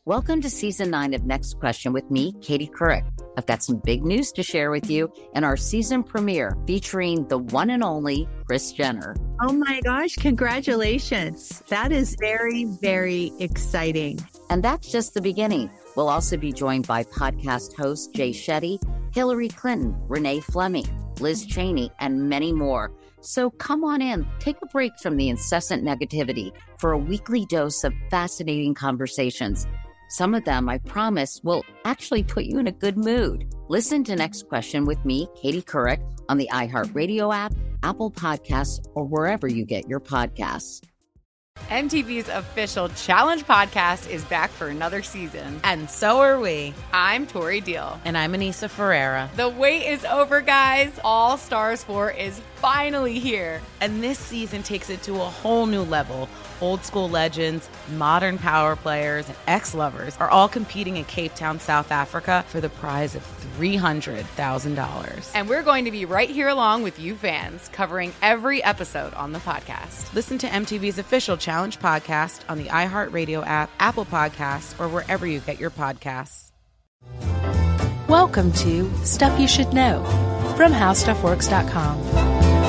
Welcome to Season 9 of Next Question with me, Katie Couric. I've got some big news to share with you in our season premiere featuring the one and only Kris Jenner. Oh my gosh, congratulations. That is very, very exciting. And that's just the beginning. We'll also be joined by podcast host Jay Shetty, Hillary Clinton, Renee Fleming, Liz Cheney, and many more. So come on in, take a break from the incessant negativity for a weekly dose of fascinating conversations. Some of them, I promise, will actually put you in a good mood. Listen to Next Question with me, Katie Couric, on the iHeartRadio app, Apple Podcasts, or wherever you get your podcasts. MTV's official Challenge podcast is back for another season. And so are we. I'm Tori Deal. And I'm Anissa Ferreira. The wait is over, guys. All Stars 4 is finally here. And this season takes it to a whole new level. Old school legends, modern power players, and ex-lovers are all competing in Cape Town, South Africa for the prize of $300,000. And we're going to be right here along with you fans, covering every episode on the podcast. Listen to MTV's official Challenge podcast on the iHeartRadio app, Apple Podcasts, or wherever you get your podcasts. Welcome to Stuff You Should Know from HowStuffWorks.com.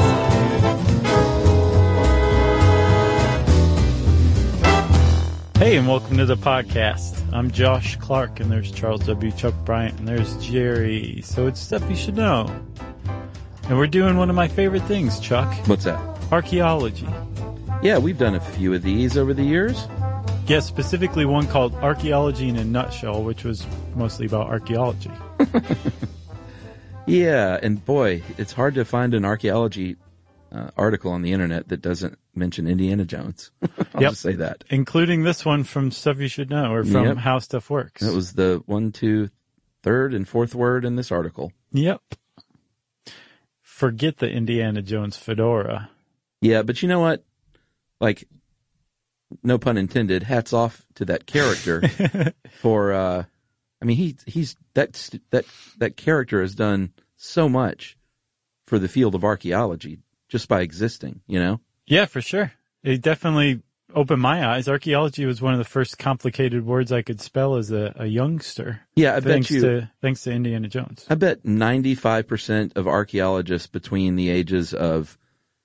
Hey, and welcome to the podcast. I'm Josh Clark, and there's Charles W. Chuck Bryant, and there's Jerry. So it's Stuff You Should Know. And we're doing one of my favorite things, Chuck. What's that? Archaeology. Yeah, we've done a few of these over the years. Yeah, specifically one called Archaeology in a Nutshell, which was mostly about archaeology. Yeah, and boy, it's hard to find an archaeology article on the internet that doesn't mention Indiana Jones. I'll just say that. Including this one from Stuff You Should Know, or from How Stuff Works. That was the 1, 2, 3rd, and 4th word in this article. Yep. Forget the Indiana Jones fedora. Yeah, but you know what? Like, no pun intended, hats off to that character for, I mean, he's that character has done so much for the field of archaeology just by existing, you know? Yeah, for sure. It definitely opened my eyes. Archaeology was one of the first complicated words I could spell as a youngster. Yeah, thanks to Indiana Jones. I bet 95% of archaeologists between the ages of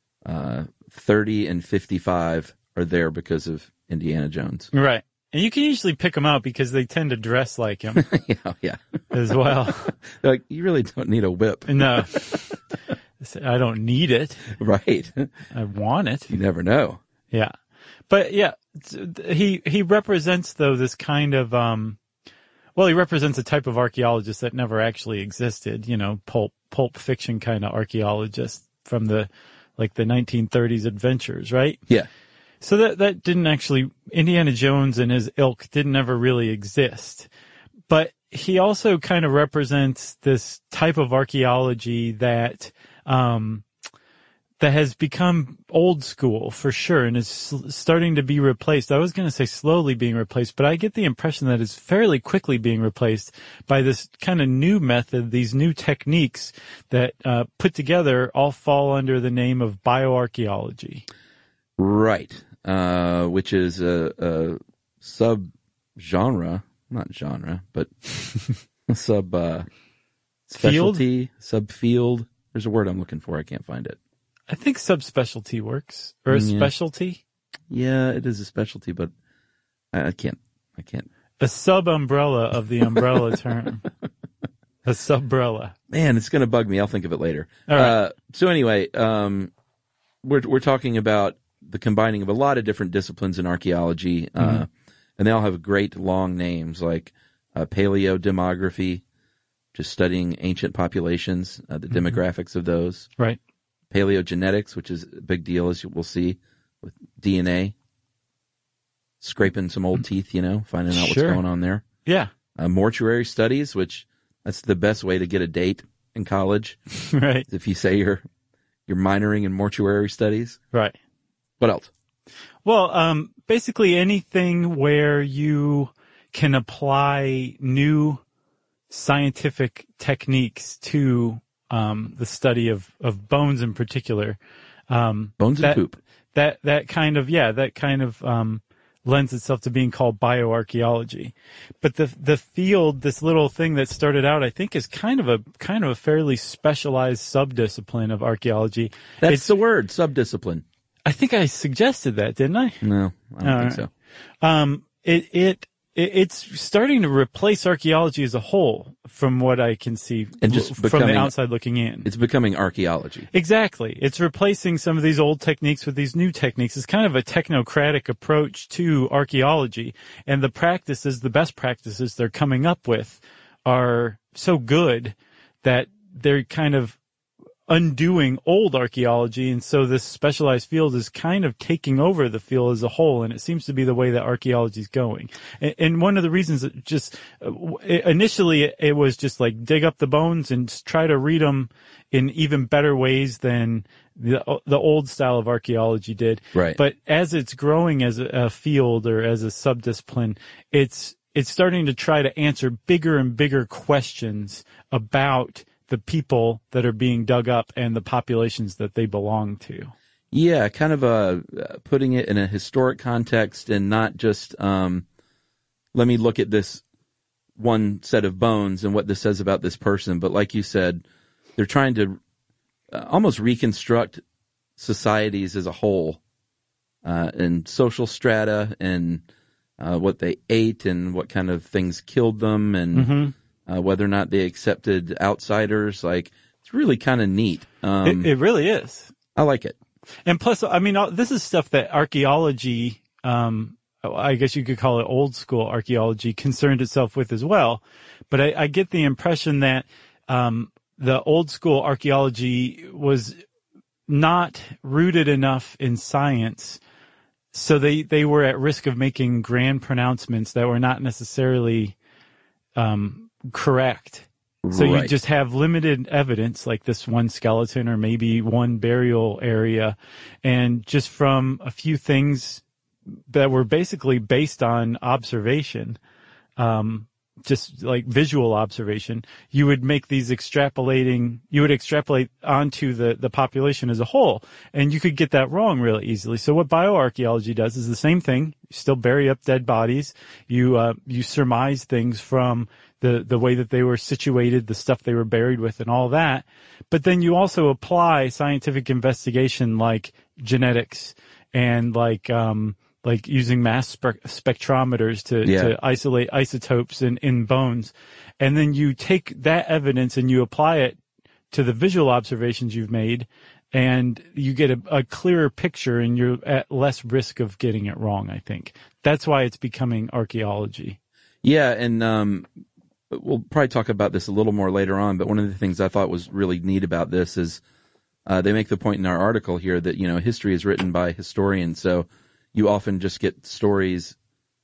30 and 55 are there because of Indiana Jones. Right. And you can usually pick them out because they tend to dress like him. yeah. As well. Like, you really don't need a whip. No. I don't need it. Right. I want it. You never know. Yeah. But yeah, he represents, though, this kind of, he represents a type of archaeologist that never actually existed, you know, pulp fiction kind of archaeologist from the 1930s adventures, right? Yeah. So that didn't actually, Indiana Jones and his ilk didn't ever really exist. But he also kind of represents this type of archaeology that has become old school for sure and is starting to be replaced. I was going to say slowly being replaced, but I get the impression that it's fairly quickly being replaced by this kind of new method, these new techniques that put together all fall under the name of bioarchaeology. Right. Which is a sub-genre, not genre, but specialty, subfield. There's a word I'm looking for. I can't find it. I think subspecialty works, or a specialty. Yeah, it is a specialty, but I can't. A sub-umbrella of the umbrella term. A subrella. Man, it's going to bug me. I'll think of it later. All right. So anyway, we're talking about the combining of a lot of different disciplines in archaeology, and they all have great long names like paleodemography, just studying ancient populations, the demographics of those. Right. Paleogenetics, which is a big deal, as we'll see, with DNA, scraping some old teeth, you know, finding out what's going on there. Yeah. Mortuary studies, which that's the best way to get a date in college. Right. If you say you're minoring in mortuary studies. Right. What else? Well, basically anything where you can apply new scientific techniques to the study of bones in particular. Bones and poop. That kind of lends itself to being called bioarchaeology. But the field, this little thing that started out, I think, is kind of a fairly specialized subdiscipline of archaeology. That's the word, subdiscipline. I think I suggested that, didn't I? No, I don't think so. It's starting to replace archaeology as a whole, from what I can see, and just from the outside looking in. It's becoming archaeology. Exactly. It's replacing some of these old techniques with these new techniques. It's kind of a technocratic approach to archaeology. And the practices, the best practices they're coming up with are so good that they're kind of undoing old archaeology, and so this specialized field is kind of taking over the field as a whole, and it seems to be the way that archaeology is going. And one of the reasons that just initially it was just like dig up the bones and try to read them in even better ways than the old style of archaeology did. Right. But as it's growing as a field or as a subdiscipline, it's starting to try to answer bigger and bigger questions about the people that are being dug up and the populations that they belong to. Yeah, kind of putting it in a historic context and not just let me look at this one set of bones and what this says about this person. But like you said, they're trying to almost reconstruct societies as a whole and social strata and what they ate and what kind of things killed them and whether or not they accepted outsiders. Like, it's really kind of neat. It really is. I like it. And plus, I mean, this is stuff that archaeology, I guess you could call it old school archaeology, concerned itself with as well. But I get the impression that the old school archaeology was not rooted enough in science, so they were at risk of making grand pronouncements that were not necessarily correct. So Right. you just have limited evidence, like this one skeleton or maybe one burial area, and just from a few things that were basically based on observation, just like visual observation, you would extrapolate onto the population as a whole, and you could get that wrong really easily. So what bioarchaeology does is the same thing. You still bury up dead bodies. You surmise things from the way that they were situated, the stuff they were buried with, and all that. But then you also apply scientific investigation like genetics and like using mass spectrometers to isolate isotopes in bones. And then you take that evidence and you apply it to the visual observations you've made, and you get a clearer picture, and you're at less risk of getting it wrong, I think. That's why it's becoming archaeology. Yeah, and we'll probably talk about this a little more later on, but one of the things I thought was really neat about this is they make the point in our article here that, history is written by historians, so you often just get stories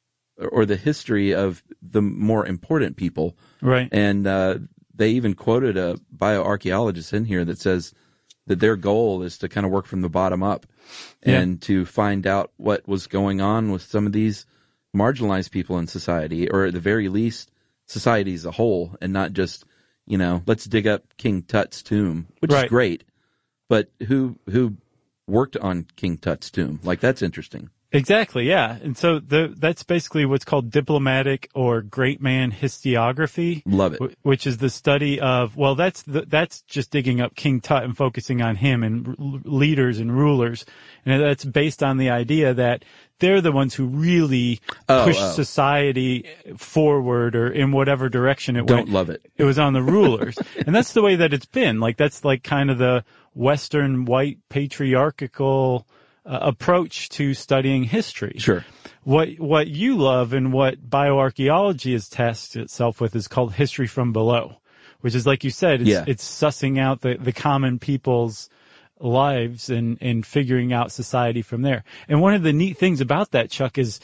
or the history of the more important people. Right. And they even quoted a bioarchaeologist in here that says that their goal is to kind of work from the bottom up and to find out what was going on with some of these marginalized people in society, or at the very least, society as a whole, and not just, let's dig up King Tut's tomb, which is great. But who worked on King Tut's tomb? Like, that's interesting. Exactly, yeah. And so that's basically what's called diplomatic or great man historiography. Love it. Which is the study of, that's just digging up King Tut and focusing on him and leaders and rulers. And that's based on the idea that they're the ones who really pushed society forward or in whatever direction it went. Don't love it. It was on the rulers. And that's the way that it's been. Like, that's like kind of the Western white patriarchal approach to studying history. Sure. What you love and what bioarchaeology has tested itself with is called history from below, which is, like you said, it's sussing out the common people's lives and figuring out society from there. And one of the neat things about that, Chuck, is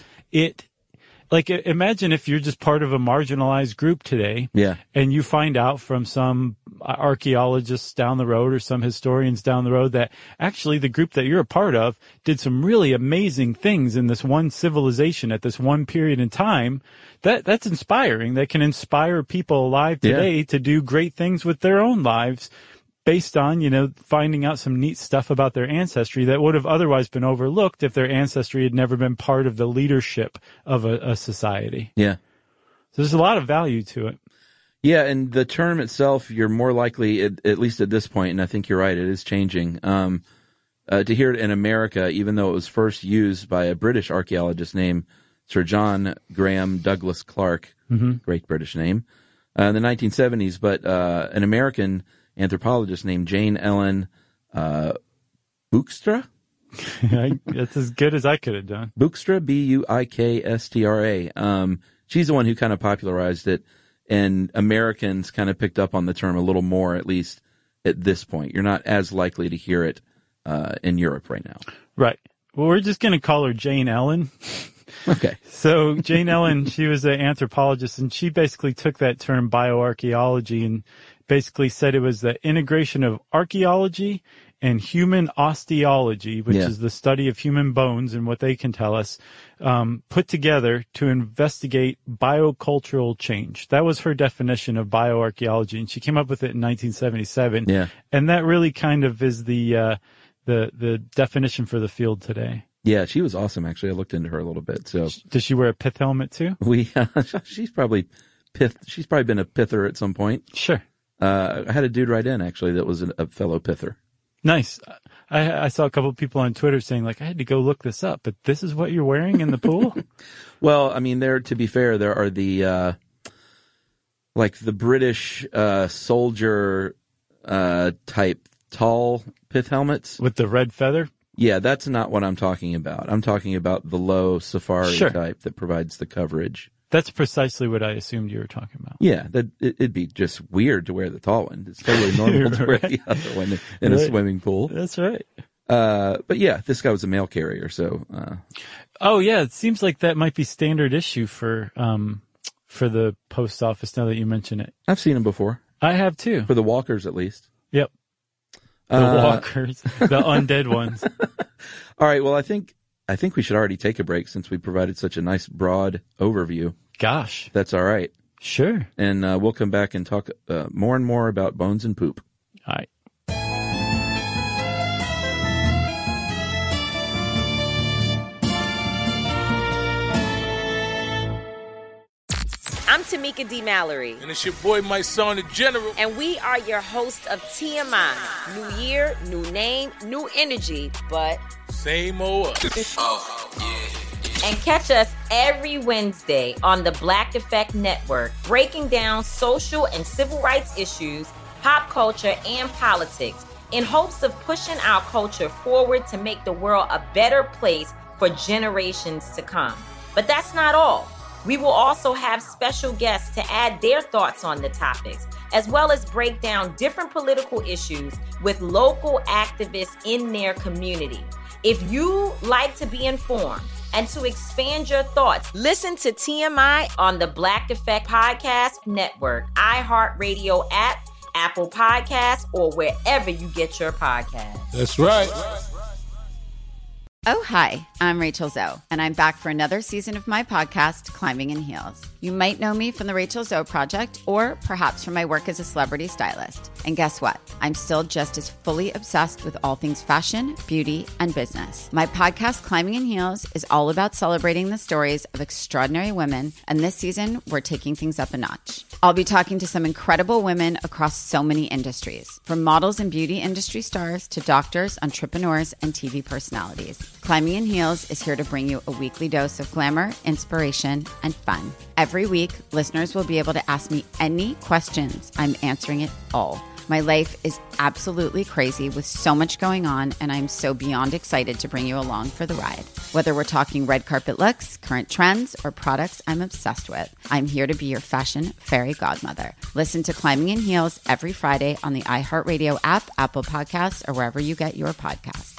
imagine if you're just part of a marginalized group today, and you find out from some archaeologists down the road or some historians down the road that actually the group that you're a part of did some really amazing things in this one civilization at this one period in time. That's inspiring. That can inspire people alive today to do great things with their own lives based on, finding out some neat stuff about their ancestry that would have otherwise been overlooked if their ancestry had never been part of the leadership of a society. Yeah. So there's a lot of value to it. Yeah, and the term itself, you're more likely, at least at this point, and I think you're right, it is changing, to hear it in America, even though it was first used by a British archaeologist named Sir John Graham Douglas Clark, great British name, in the 1970s, but an American anthropologist named Jane Ellen Buikstra? That's as good as I could have done. Buikstra, Buikstra. She's the one who kind of popularized it, and Americans kind of picked up on the term a little more, at least at this point. You're not as likely to hear it in Europe right now. Right. Well, we're just going to call her Jane Ellen. Okay. So Jane Ellen, she was an anthropologist, and she basically took that term bioarchaeology and basically said it was the integration of archaeology and human osteology, which is the study of human bones and what they can tell us, put together to investigate biocultural change. That was her definition of bioarchaeology, and she came up with it in 1977. Yeah. And that really kind of is the definition for the field today. Yeah, she was awesome, actually. I looked into her a little bit. So does she wear a pith helmet too? She's probably been a pither at some point. Sure. I had a dude write in, actually, that was a fellow pither. Nice. I saw a couple of people on Twitter saying, I had to go look this up, but this is what you're wearing in the pool? Well, I mean, to be fair, there are the British soldier type tall pith helmets. With the red feather? Yeah, that's not what I'm talking about. I'm talking about the low safari type that provides the coverage. That's precisely what I assumed you were talking about. Yeah, it'd be just weird to wear the tall one. It's totally normal to wear the other one in a swimming pool. That's right. But yeah, this guy was a mail carrier, so. Oh yeah, it seems like that might be standard issue for the post office. Now that you mention it, I've seen them before. I have too. For the walkers, at least. Yep. The walkers, the undead ones. All right. Well, I think we should already take a break since we provided such a nice broad overview. Gosh. If that's all right. Sure. And we'll come back and talk more and more about bones and poop. All right. I'm Tamika D. Mallory. And it's your boy, my son, the General. And we are your hosts of TMI. New year, new name, new energy, but same old us. Oh, yeah. And catch us every Wednesday on the Black Effect Network, breaking down social and civil rights issues, pop culture, and politics in hopes of pushing our culture forward to make the world a better place for generations to come. But that's not all. We will also have special guests to add their thoughts on the topics, as well as break down different political issues with local activists in their community. If you like to be informed and to expand your thoughts, listen to TMI on the Black Effect Podcast Network, iHeartRadio app, Apple Podcasts, or wherever you get your podcasts. That's right. Oh, hi, I'm Rachel Zoe, and I'm back for another season of my podcast, Climbing in Heels. You might know me from the Rachel Zoe Project, or perhaps from my work as a celebrity stylist. And guess what? I'm still just as fully obsessed with all things fashion, beauty, and business. My podcast, Climbing in Heels, is all about celebrating the stories of extraordinary women, and this season, we're taking things up a notch. I'll be talking to some incredible women across so many industries, from models and beauty industry stars to doctors, entrepreneurs, and TV personalities. Climbing in Heels is here to bring you a weekly dose of glamour, inspiration, and fun. Every week, listeners will be able to ask me any questions. I'm answering it all. My life is absolutely crazy with so much going on, and I'm so beyond excited to bring you along for the ride. Whether we're talking red carpet looks, current trends, or products I'm obsessed with, I'm here to be your fashion fairy godmother. Listen to Climbing in Heels every Friday on the iHeartRadio app, Apple Podcasts, or wherever you get your podcasts.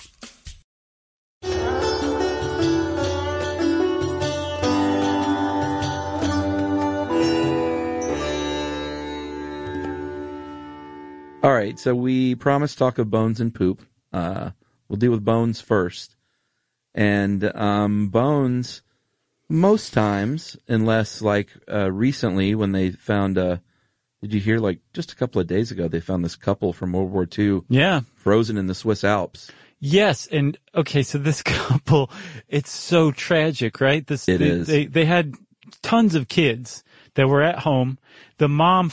All right, so we promised talk of bones and poop. We'll deal with bones first. And bones, most times, unless like recently when they found a Did you hear, like, just a couple of days ago, they found this couple from World War II Yeah. frozen in the Swiss Alps? Yes. And okay, so this couple, it's so tragic, right? It is. They had tons of kids that were at home. The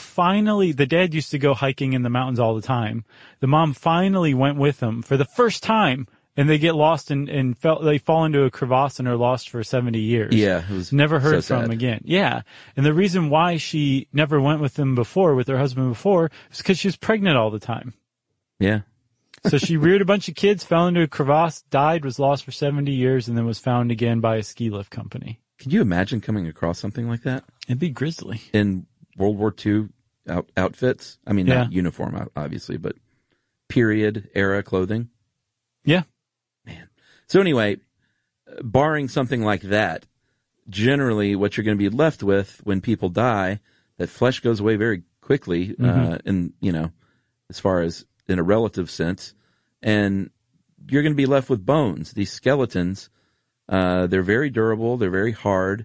dad used to go hiking in the mountains all the time. The mom finally went with them for the first time, and they get lost and they fall into a crevasse and are lost for 70 years. Yeah. It was never heard so from sad. again. Yeah. And the reason why she never went with them before, with her husband before, is because she was pregnant all the time. Yeah. So she reared a bunch of kids, fell into a crevasse, died, was lost for 70 years, and then was found again by a ski lift company. Can you imagine coming across something like that It'd be grisly. in World War II outfits? I mean, not uniform, obviously, but period era clothing. Yeah. So anyway, barring something like that, generally what you're going to be left with when people die, that flesh goes away very quickly, and, you know, as far as in a relative sense, and you're going to be left with bones. These skeletons, they're very durable, they're very hard,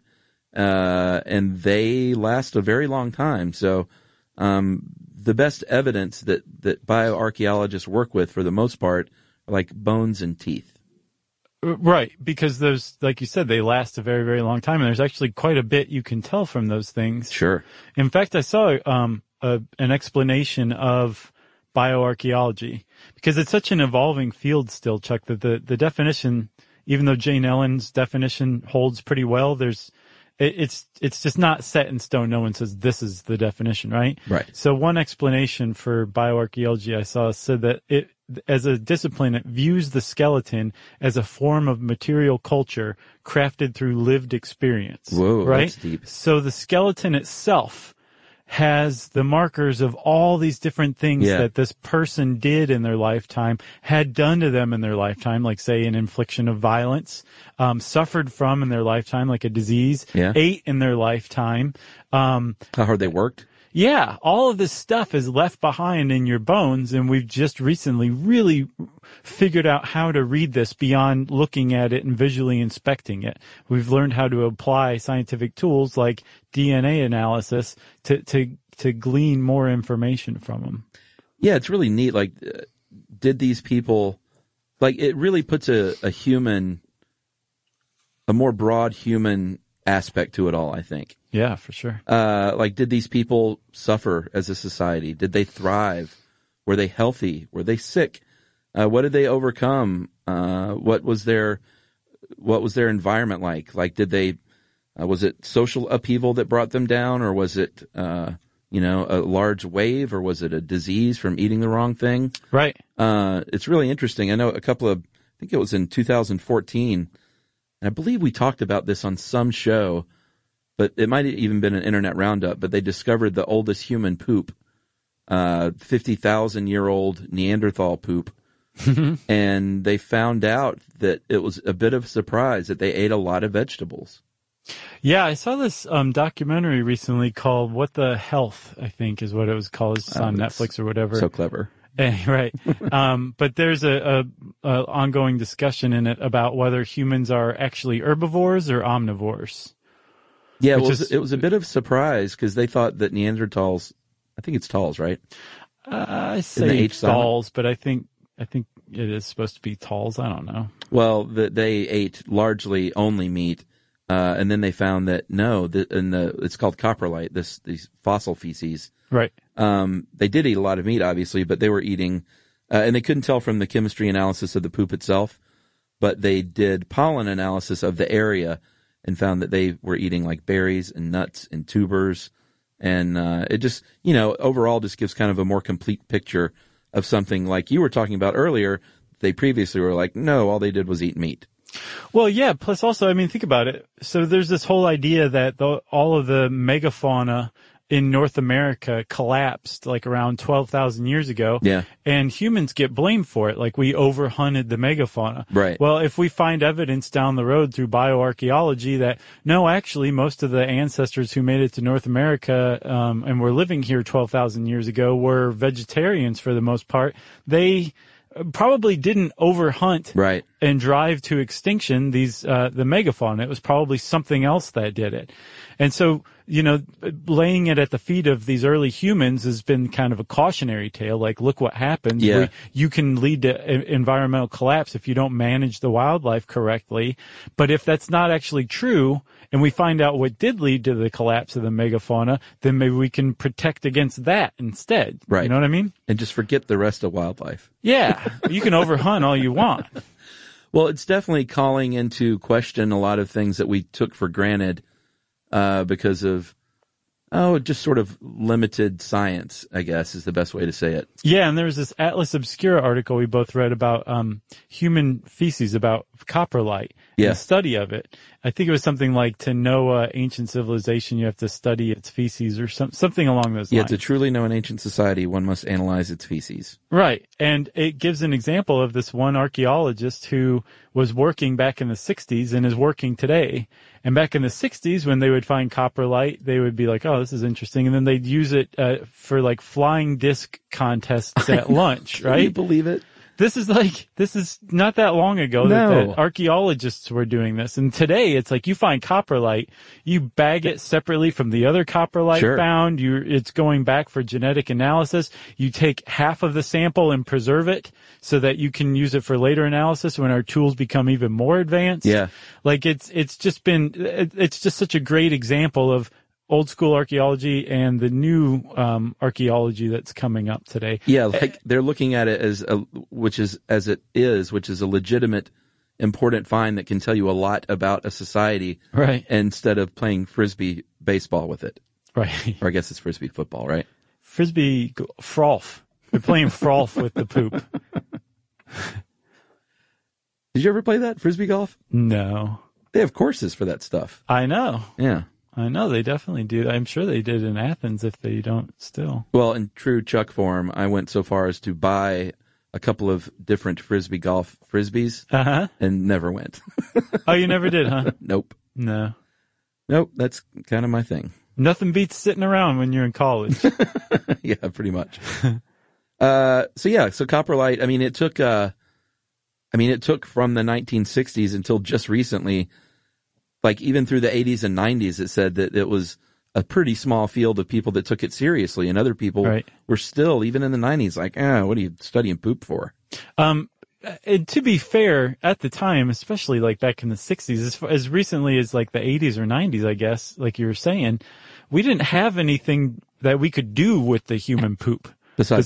and they last a very long time. So, the best evidence that bioarchaeologists work with, for the most part, are like bones and teeth. Right, because those, like you said, they last a very, very long time, and there's actually quite a bit you can tell from those things. Sure. In fact, I saw an explanation of bioarchaeology, because it's such an evolving field still, Chuck, that the definition, even though Jane Ellen's definition holds pretty well, it's just not set in stone. No one says this is the definition, right? Right. So one explanation for bioarchaeology I saw said that it, as a discipline, it views the skeleton as a form of material culture crafted through lived experience. Whoa, right? that's deep. So the skeleton itself has the markers of all these different things that this person did in their lifetime, had done to them in their lifetime, like, say, an infliction of violence, suffered from in their lifetime, like a disease, ate in their lifetime. How hard they worked? Yeah, all of this stuff is left behind in your bones, and we've just recently really figured out how to read this beyond looking at it and visually inspecting it. We've learned how to apply scientific tools like DNA analysis to glean more information from them. Yeah, it's really neat. Like, did these people, like, it really puts a more broad human aspect to it all, I think. Yeah, for sure. Like, did these people suffer as a society? Did they thrive? Were they healthy? Were they sick? What did they overcome? What was their environment like? Like, did they, was it social upheaval that brought them down, or was it, a large wave, or was it a disease from eating the wrong thing? Right. It's really interesting. I know I think it was in 2014, and I believe we talked about this on some show, but it might have even been an internet roundup, but they discovered the oldest human poop, 50,000-year-old Neanderthal poop. And they found out that it was a bit of a surprise that they ate a lot of vegetables. Yeah, I saw this documentary recently called What the Health, I think is what it was called. It's on Netflix or whatever. So clever. Right. But there's a ongoing discussion in it about whether humans are actually herbivores or omnivores. Yeah, it was a bit of a surprise because they thought that Neanderthals, I think it's tals, right? I say tals, but I think it is supposed to be tals. I don't know. Well, they ate largely only meat, and then they found that it's called coprolite. These fossil feces. Right. They did eat a lot of meat, obviously, but they were eating, and they couldn't tell from the chemistry analysis of the poop itself, but they did pollen analysis of the area and found that they were eating like berries and nuts and tubers. And it just, overall just gives kind of a more complete picture of something like you were talking about earlier. They previously were like, no, all they did was eat meat. Well, yeah. Plus also, I mean, think about it. So there's this whole idea that all of the megafauna in North America collapsed like around 12,000 years ago. Yeah. And humans get blamed for it. Like we overhunted the megafauna. Right. Well, if we find evidence down the road through bioarchaeology that no, actually most of the ancestors who made it to North America, and were living here 12,000 years ago were vegetarians for the most part, they probably didn't overhunt. Right. and drive to extinction the megafauna. It was probably something else that did it. And so, laying it at the feet of these early humans has been kind of a cautionary tale. Like, look what happens. Yeah. You can lead to environmental collapse if you don't manage the wildlife correctly. But if that's not actually true, and we find out what did lead to the collapse of the megafauna, then maybe we can protect against that instead. Right. You know what I mean? And just forget the rest of wildlife. Yeah. You can overhunt all you want. Well, it's definitely calling into question a lot of things that we took for granted because of, just sort of limited science, I guess, is the best way to say it. Yeah, and there was this Atlas Obscura article we both read about human feces, about coprolite, and the study of it. I think it was something like, to know ancient civilization, you have to study its feces, or something along those lines. Yeah, to truly know an ancient society, one must analyze its feces. Right, and it gives an example of this one archaeologist who was working back in the 60s and is working today. And back in the 60s, when they would find coprolite, they would be like, oh, this is interesting. And then they'd use it for like flying disc contests at lunch, right? Can you believe it? This is not that long ago that archaeologists were doing this. And today it's like, you find coprolite, you bag it separately from the other coprolite found. It's going back for genetic analysis. You take half of the sample and preserve it so that you can use it for later analysis when our tools become even more advanced. Yeah. Like it's just such a great example of old school archaeology and the new archaeology that's coming up today. Yeah, like they're looking at it which is a legitimate, important find that can tell you a lot about a society, right? Instead of playing frisbee baseball with it, right? Or I guess it's frisbee football, right? Frisbee frolf. They're playing frolf with the poop. Did you ever play that, frisbee golf? No. They have courses for that stuff. I know. Yeah. I know, they definitely do. I'm sure they did in Athens if they don't still. Well, in true Chuck form, I went so far as to buy a couple of different frisbee golf frisbees and never went. Oh, you never did, huh? Nope. No. Nope, that's kind of my thing. Nothing beats sitting around when you're in college. Yeah, pretty much. So coprolite, it took from the 1960s until just recently. Like even through the 80s and 90s, it said that it was a pretty small field of people that took it seriously, and other people were still, even in the 90s, like, what are you studying poop for? And to be fair, at the time, especially like back in the 60s, as recently as like the 80s or 90s, I guess, like you were saying, we didn't have anything that we could do with the human poop. Besides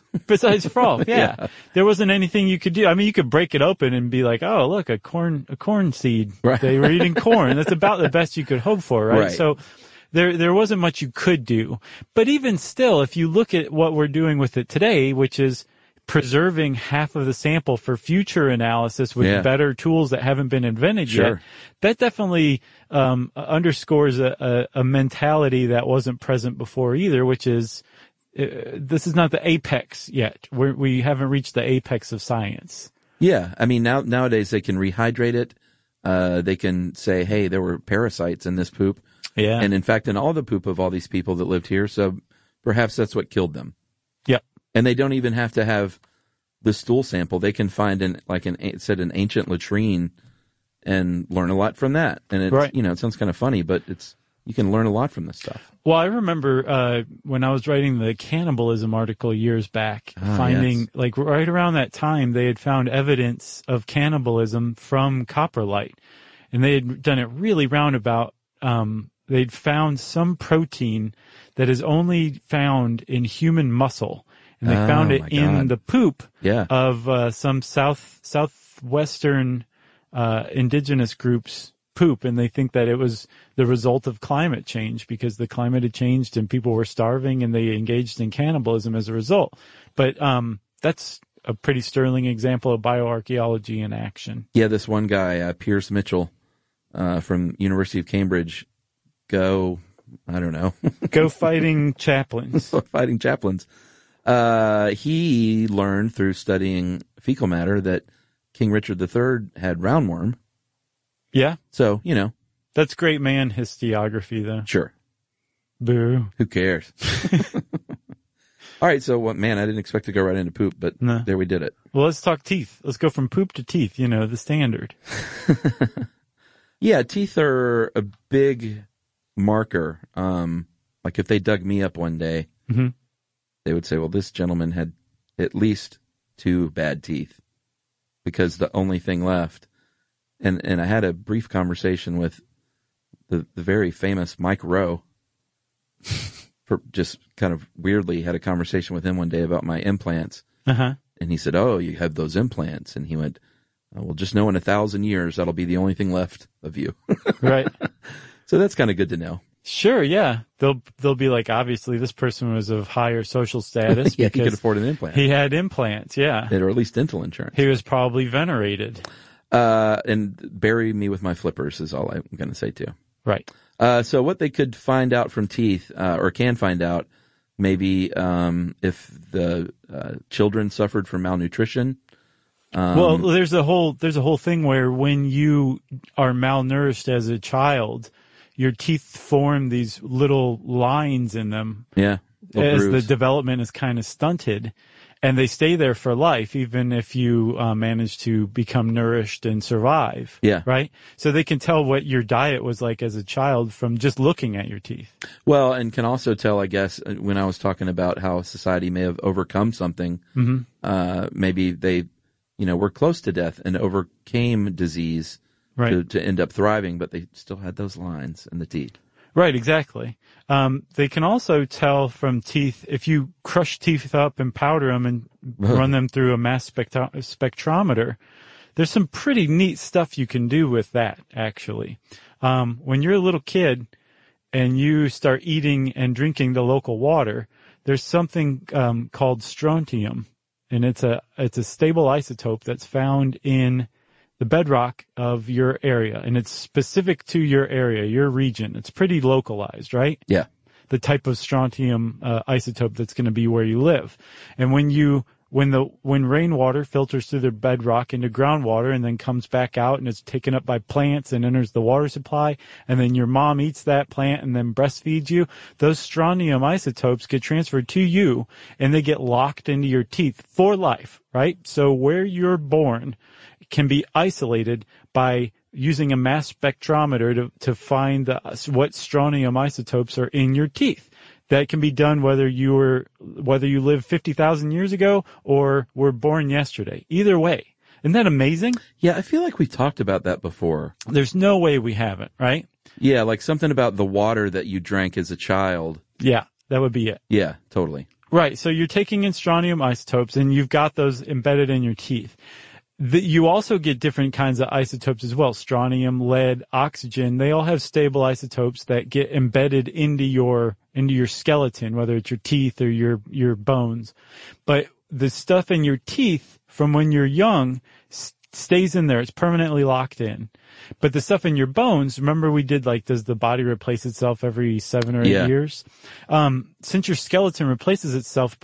frolf, yeah. There wasn't anything you could do. You could break it open and be like, oh, look, a corn seed. Right. They were eating corn. That's about the best you could hope for, right? So there wasn't much you could do. But even still, if you look at what we're doing with it today, which is preserving half of the sample for future analysis with better tools that haven't been invented yet, that definitely underscores a mentality that wasn't present before either, which is, this is not the apex yet. We haven't reached the apex of science. Yeah. Nowadays they can rehydrate it. They can say, hey, there were parasites in this poop. Yeah. And in fact, in all the poop of all these people that lived here. So perhaps that's what killed them. Yep. And they don't even have to have the stool sample. They can find an ancient latrine and learn a lot from that. And it sounds kind of funny, but you can learn a lot from this stuff. Well, I remember when I was writing the cannibalism article years back, finding like right around that time they had found evidence of cannibalism from coprolite, and they had done it really roundabout. They'd found some protein that is only found in human muscle, and they found it in the poop of some southwestern indigenous groups' poop, and they think that it was the result of climate change because the climate had changed and people were starving and they engaged in cannibalism as a result. But that's a pretty sterling example of bioarchaeology in action. Yeah, this one guy, Piers Mitchell, from University of Cambridge, go fighting chaplains. Fighting chaplains. He learned through studying fecal matter that King Richard III had roundworm. Yeah. So, That's great man historiography, though. Sure. Boo. Who cares? All right, so man, I didn't expect to go right into poop, but there we did it. Well, let's talk teeth. Let's go from poop to teeth, the standard. Yeah, teeth are a big marker. Like if they dug me up one day, they would say, well, this gentleman had at least 2 bad teeth because the only thing left. And I had a brief conversation with the very famous Mike Rowe. For just kind of weirdly had a conversation with him one day about my implants. And he said, oh, you have those implants. And he went, well, just know in 1,000 years, that'll be the only thing left of you. Right. So that's kind of good to know. Sure. Yeah. They'll be like, obviously this person was of higher social status. Yeah, he could afford an implant. He had implants. Yeah. Or at least dental insurance. He was probably venerated. And bury me with my flippers is all I'm going to say too. Right. So what they could find out from teeth, or can find out, maybe if the children suffered from malnutrition. Well, there's a whole thing where when you are malnourished as a child, your teeth form these little lines in them. Yeah. As the development is kind of stunted. And they stay there for life, even if you manage to become nourished and survive. Yeah. Right? So they can tell what your diet was like as a child from just looking at your teeth. Well, and can also tell, I guess, when I was talking about how society may have overcome something, maybe they, were close to death and overcame disease to end up thriving, but they still had those lines in the teeth. Right, exactly. They can also tell from teeth, if you crush teeth up and powder them and run them through a mass spectrometer, there's some pretty neat stuff you can do with that, actually. When you're a little kid and you start eating and drinking the local water, there's something called strontium, and it's a stable isotope that's found in the bedrock of your area, and it's specific to your area, your region. It's pretty localized, right? Yeah. The type of strontium isotope that's going to be where you live. And when rainwater filters through the bedrock into groundwater and then comes back out and it's taken up by plants and enters the water supply, and then your mom eats that plant and then breastfeeds you, those strontium isotopes get transferred to you and they get locked into your teeth for life, right? So where you're born can be isolated by using a mass spectrometer to find what strontium isotopes are in your teeth. That can be done whether you lived 50,000 years ago or were born yesterday. Either way. Isn't that amazing? Yeah, I feel like we talked about that before. There's no way we haven't, right? Yeah, like something about the water that you drank as a child. Yeah, that would be it. Yeah, totally. Right, so you're taking in strontium isotopes and you've got those embedded in your teeth. You also get different kinds of isotopes as well. Strontium, lead, oxygen, they all have stable isotopes that get embedded into your skeleton, whether it's your teeth or your bones. But the stuff in your teeth from when you're young stays in there. It's permanently locked in. But the stuff in your bones, remember we did does the body replace itself every 7 or 8 years? Since your skeleton replaces itself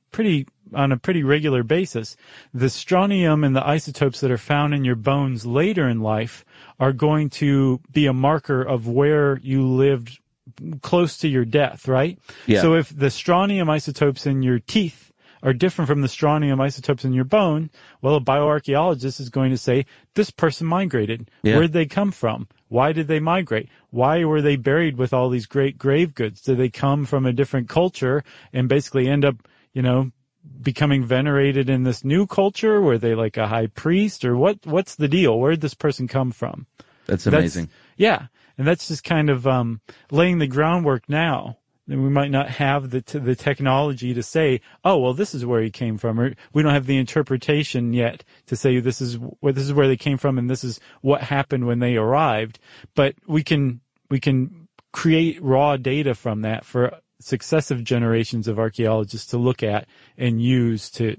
on a pretty regular basis, the strontium and the isotopes that are found in your bones later in life are going to be a marker of where you lived close to your death, right? Yeah. So if the strontium isotopes in your teeth are different from the strontium isotopes in your bone, well, a bioarchaeologist is going to say, this person migrated. Yeah. Where'd they come from? Why did they migrate? Why were they buried with all these great grave goods? Did they come from a different culture and basically end up, becoming venerated in this new culture? Were they like a high priest, or what's the deal? Where did this person come from? That's amazing. Yeah. And that's just kind of laying the groundwork now. And we might not have the technology to say, oh, well, this is where he came from, or we don't have the interpretation yet to say this is where they came from and this is what happened when they arrived. But we can create raw data from that for successive generations of archaeologists to look at and use to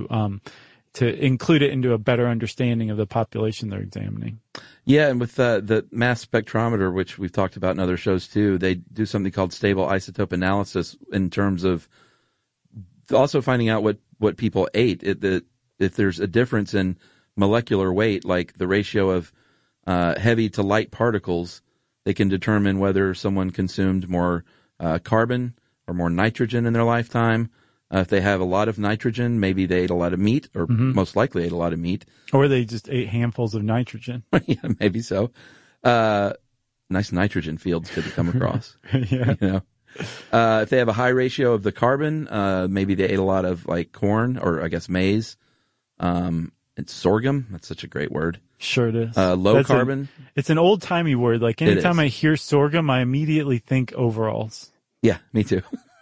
include it into a better understanding of the population they're examining. Yeah, and with the mass spectrometer, which we've talked about in other shows too, they do something called stable isotope analysis in terms of also finding out what people ate. If there's a difference in molecular weight, like the ratio of heavy to light particles, they can determine whether someone consumed more carbon or more nitrogen in their lifetime, If they have a lot of nitrogen, maybe they ate a lot of meat, or most likely ate a lot of meat. Or they just ate handfuls of nitrogen. Yeah, maybe so. Nice nitrogen fields to come across. Yeah. You know, if they have a high ratio of the carbon, maybe they ate a lot of like corn, or I guess maize. It's sorghum. That's such a great word. Sure it is. Low carbon. It's an old timey word. Like anytime I hear sorghum, I immediately think overalls. Yeah, me too.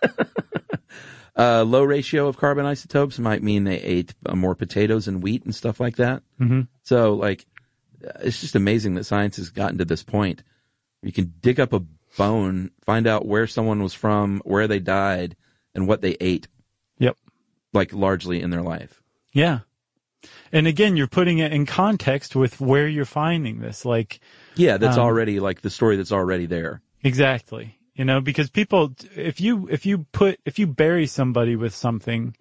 Low ratio of carbon isotopes might mean they ate more potatoes and wheat and stuff like that. Mm-hmm. So, like, it's just amazing that science has gotten to this point. You can dig up a bone, find out where someone was from, where they died, and what they ate. Yep. Like, largely in their life. Yeah. And again, you're putting it in context with where you're finding this. Like, yeah, that's already like the story that's already there. Exactly. You know, because people, if you bury somebody with something,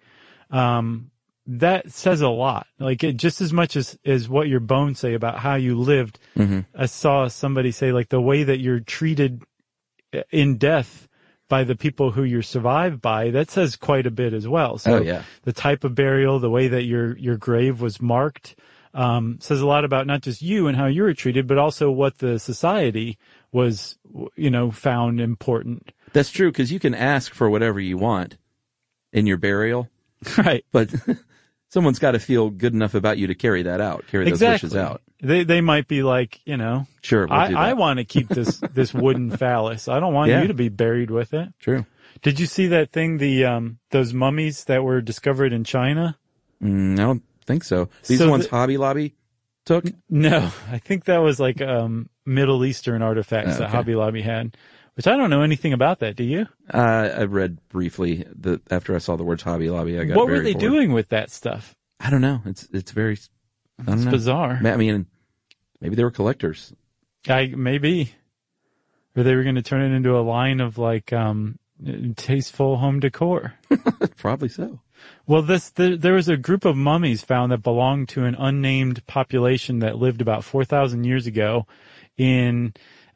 that says a lot. Like just as much as what your bones say about how you lived. Mm-hmm. I saw somebody say like the way that you're treated in death by the people who you're survived by, that says quite a bit as well. So the type of burial, the way that your grave was marked, says a lot about not just you and how you were treated, but also what the society was, found important. That's true, because you can ask for whatever you want in your burial. Right. But someone's got to feel good enough about you to carry that out, carry those wishes out. They might be like, sure, I want to keep this wooden phallus. I don't want you to be buried with it. True. Did you see that thing, those mummies that were discovered in China? I don't think so. These ones Hobby Lobby took? No, I think that was like Middle Eastern artifacts that Hobby Lobby had, which I don't know anything about that. Do you? I read briefly after I saw the words Hobby Lobby. I got What were they doing with that stuff? I don't know. It's very, I don't know. Bizarre. I mean, maybe they were collectors. Maybe. Or they were going to turn it into a line of like tasteful home decor. Probably so. Well, there was a group of mummies found that belonged to an unnamed population that lived about 4,000 years ago in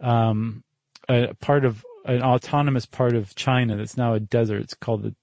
a part of an autonomous part of China that's now a desert. It's called the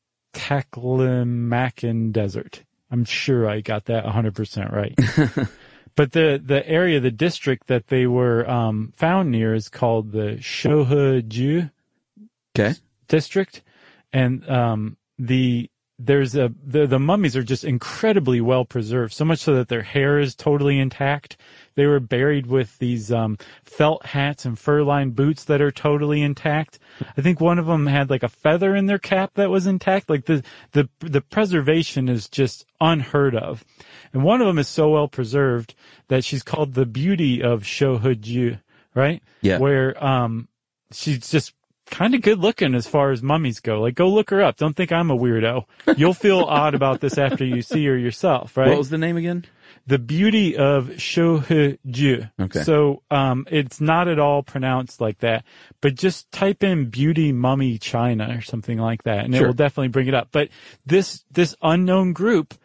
Taklamakan Desert. I'm sure I got that 100% right. But the area, the district that they were found near is called the Shohuju district, and the mummies are just incredibly well preserved, so much so that their hair is totally intact. They were buried with these felt hats and fur-lined boots that are totally intact. I think one of them had like a feather in their cap that was intact. Like the preservation is just unheard of. And one of them is so well preserved that she's called the beauty of Shohuju, right? Yeah. Where she's just kind of good looking as far as mummies go. Like, go look her up. Don't think I'm a weirdo. You'll feel odd about this after you see her yourself, right? What was the name again? The beauty of Shohuju. Okay. So, it's not at all pronounced like that, but just type in beauty mummy China or something like that, and it will definitely bring it up. But this unknown group,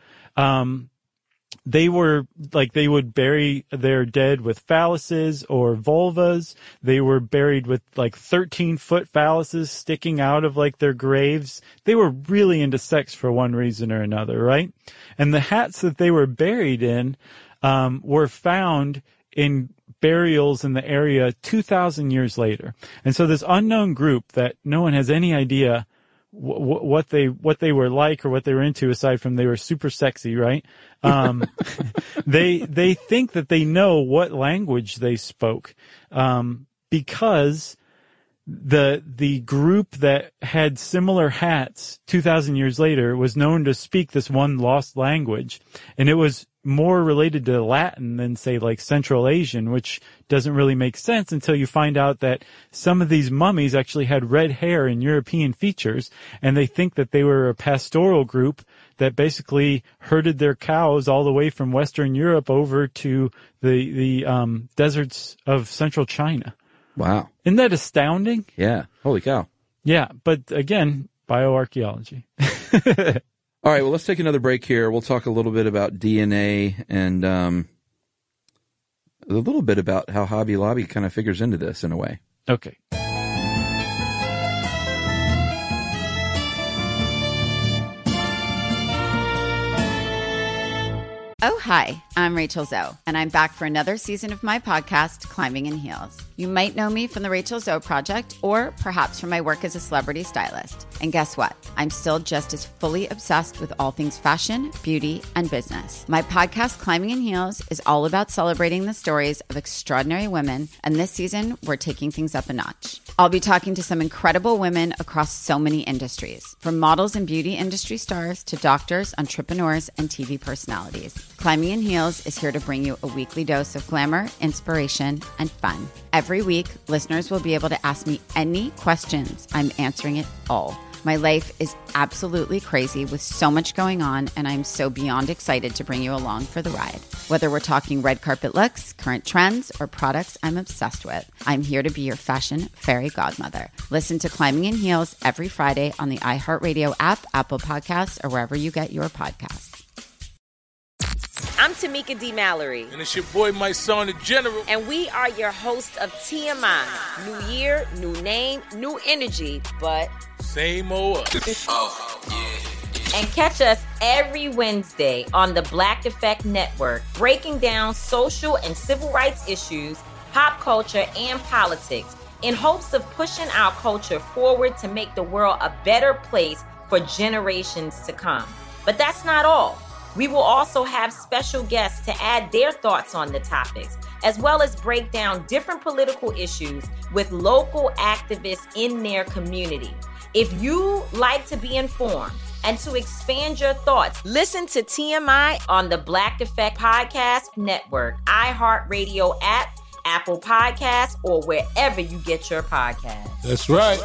they would bury their dead with phalluses or vulvas. They were buried with like 13-foot phalluses sticking out of like their graves. They were really into sex for one reason or another, right? And the hats that they were buried in, were found in burials in the area 2,000 years later. And so this unknown group that no one has any idea what they were like or what they were into, aside from they were super sexy, right? They think that they know what language they spoke, because the group that had similar hats 2,000 years later was known to speak this one lost language, and it was more related to Latin than, say, like Central Asian, which doesn't really make sense until you find out that some of these mummies actually had red hair and European features, and they think that they were a pastoral group that basically herded their cows all the way from Western Europe over to the deserts of Central China. Wow. Isn't that astounding? Yeah. Holy cow. Yeah, but again, bioarchaeology. All right, well, let's take another break here. We'll talk a little bit about DNA and a little bit about how Hobby Lobby kind of figures into this in a way. Okay. Oh, hi, I'm Rachel Zoe, and I'm back for another season of my podcast, Climbing in Heels. You might know me from the Rachel Zoe Project, or perhaps from my work as a celebrity stylist. And guess what? I'm still just as fully obsessed with all things fashion, beauty, and business. My podcast, Climbing in Heels, is all about celebrating the stories of extraordinary women, and this season, we're taking things up a notch. I'll be talking to some incredible women across so many industries, from models and beauty industry stars to doctors, entrepreneurs, and TV personalities. Climbing in Heels is here to bring you a weekly dose of glamour, inspiration, and fun. Every week, listeners will be able to ask me any questions. I'm answering it all. My life is absolutely crazy with so much going on, and I'm so beyond excited to bring you along for the ride. Whether we're talking red carpet looks, current trends, or products I'm obsessed with, I'm here to be your fashion fairy godmother. Listen to Climbing in Heels every Friday on the iHeartRadio app, Apple Podcasts, or wherever you get your podcasts. I'm Tamika D. Mallory. And it's your boy, my son, the General. And we are your hosts of TMI. New year, new name, new energy, but same old us. Oh, yeah. And catch us every Wednesday on the Black Effect Network, breaking down social and civil rights issues, pop culture, and politics in hopes of pushing our culture forward to make the world a better place for generations to come. But that's not all. We will also have special guests to add their thoughts on the topics, as well as break down different political issues with local activists in their community. If you like to be informed and to expand your thoughts, listen to TMI on the Black Effect Podcast Network, iHeartRadio app, Apple Podcasts, or wherever you get your podcasts. That's right.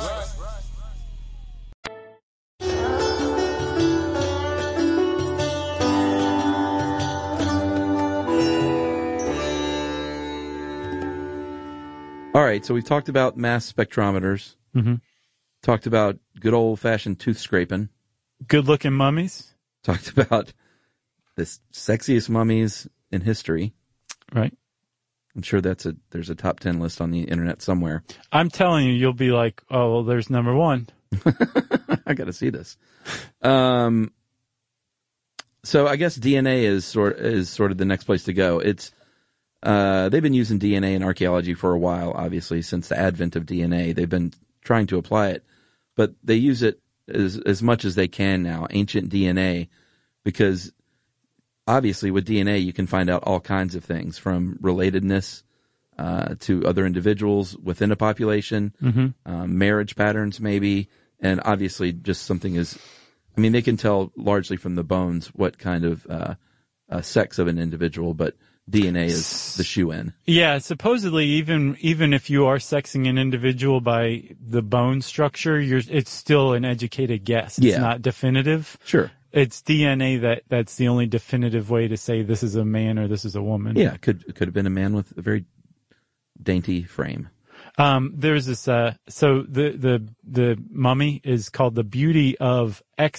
All right, so we've talked about mass spectrometers. Mm-hmm. Talked about good old-fashioned tooth scraping. Good-looking mummies. Talked about the sexiest mummies in history. Right. I'm sure there's a top 10 list on the internet somewhere. I'm telling you, you'll be like, oh, well, there's number one. I got to see this. So I guess DNA is sort of the next place to go. It's they've been using DNA in archaeology for a while, obviously, since the advent of DNA. They've been trying to apply it, but they use it as much as they can now, ancient DNA, because obviously with DNA you can find out all kinds of things, from relatedness to other individuals within a population, marriage patterns maybe, and obviously just something they can tell largely from the bones what kind of sex of an individual, but DNA is the shoe-in. Yeah, supposedly even if you are sexing an individual by the bone structure, it's still an educated guess. It's not definitive. Sure. It's DNA that's the only definitive way to say this is a man or this is a woman. Yeah, could have been a man with a very dainty frame. There's this so the mummy is called the Beauty of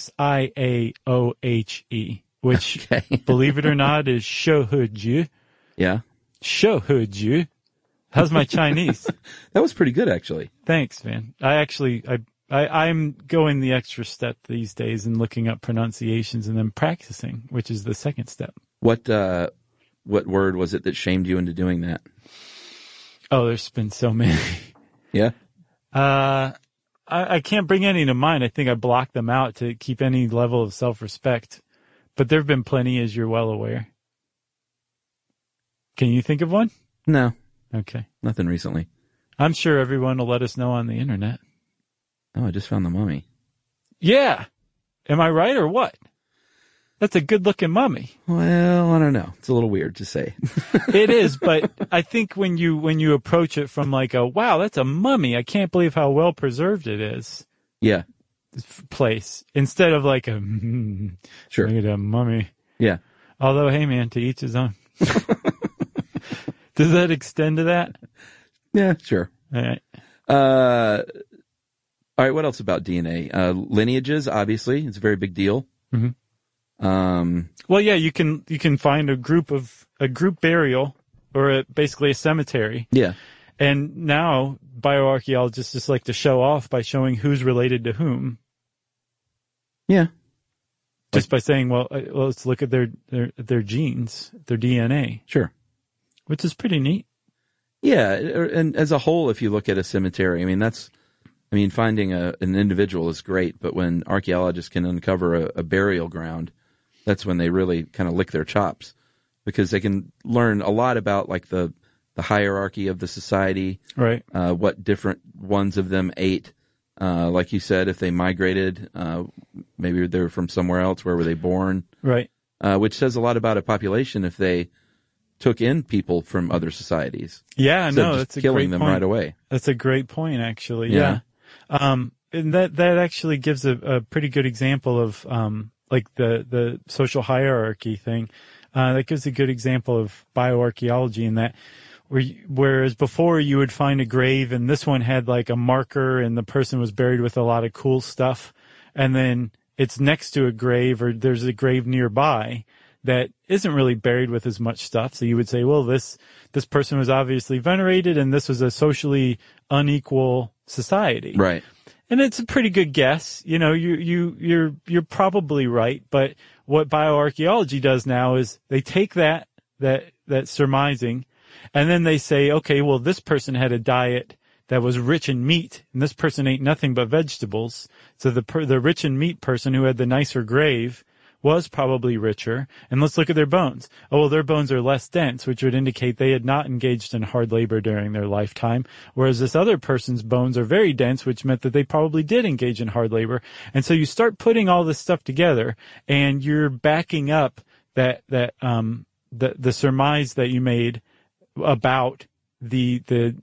Xiaohe. Which, believe it or not, is Shohuju. Yeah. Shohuju. How's my Chinese? That was pretty good, actually. Thanks, man. I'm going the extra step these days and looking up pronunciations and then practicing, which is the second step. What word was it that shamed you into doing that? Oh, there's been so many. Yeah. I can't bring any to mind. I think I blocked them out to keep any level of self-respect. But there have been plenty, as you're well aware. Can you think of one? No. Okay. Nothing recently. I'm sure everyone will let us know on the internet. Oh, I just found the mummy. Yeah. Am I right or what? That's a good-looking mummy. Well, I don't know. It's a little weird to say. It is, but I think when you approach it from like wow, that's a mummy. I can't believe how well preserved it is. Yeah. Place instead of like sure, look at that mummy. Yeah. Although, hey man, to each his own. Does that extend to that? Yeah, sure. All right. All right. What else about DNA? Lineages, obviously, it's a very big deal. Mm-hmm. Well, yeah, you can find a group burial or basically a cemetery. Yeah. And now bioarchaeologists just like to show off by showing who's related to whom. Yeah. just by saying, well, let's look at their genes, their DNA. Sure. Which is pretty neat. Yeah, and as a whole, if you look at a cemetery, finding an individual is great, but when archaeologists can uncover a burial ground, that's when they really kind of lick their chops, because they can learn a lot about like the hierarchy of the society, right? What different ones of them ate. Like you said, if they migrated, maybe they're from somewhere else. Where were they born? Right. Which says a lot about a population if they took in people from other societies. Yeah, no, that's a great killing them point. right away. That's a great point, actually. Yeah. And that actually gives a pretty good example of like the social hierarchy thing. That gives a good example of bioarchaeology in that. Whereas before you would find a grave and this one had like a marker and the person was buried with a lot of cool stuff, and then it's next to a grave or there's a grave nearby that isn't really buried with as much stuff. So you would say, well, this person was obviously venerated and this was a socially unequal society. Right. And it's a pretty good guess. You know, you're probably right. But what bioarchaeology does now is they take that surmising, and then they say, okay, well, this person had a diet that was rich in meat, and this person ate nothing but vegetables. So the rich in meat person who had the nicer grave was probably richer. And let's look at their bones. Oh, well, their bones are less dense, which would indicate they had not engaged in hard labor during their lifetime. Whereas this other person's bones are very dense, which meant that they probably did engage in hard labor. And so you start putting all this stuff together, and you're backing up the surmise that you made about the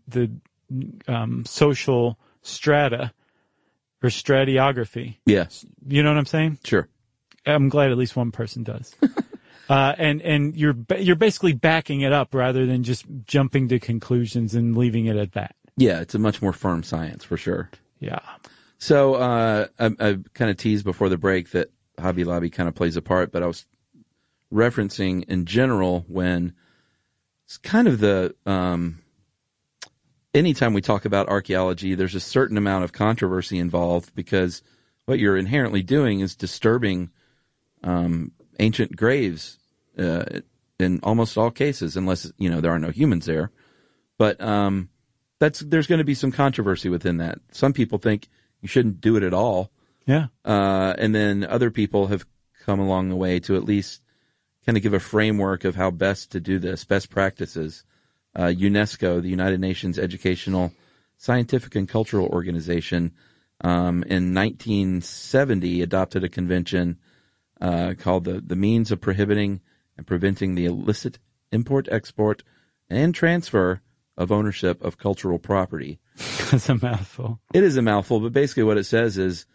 social strata or stratigraphy. Yes. You know what I'm saying? Sure. I'm glad at least one person does. And you're basically backing it up rather than just jumping to conclusions and leaving it at that. Yeah, it's a much more firm science for sure. Yeah. So I kind of teased before the break that Hobby Lobby kind of plays a part, but I was referencing in general when it's kind of the anytime we talk about archaeology, there's a certain amount of controversy involved because what you're inherently doing is disturbing ancient graves in almost all cases, unless there are no humans there. But there's going to be some controversy within that. Some people think you shouldn't do it at all. Yeah. And then other people have come along the way to at least kind of give a framework of how best to do this, best practices. UNESCO, the United Nations Educational, Scientific, and Cultural Organization, in 1970 adopted a convention called the Means of Prohibiting and Preventing the Illicit Import, Export, and Transfer of Ownership of Cultural Property. That's a mouthful. It is a mouthful, but basically what it says is,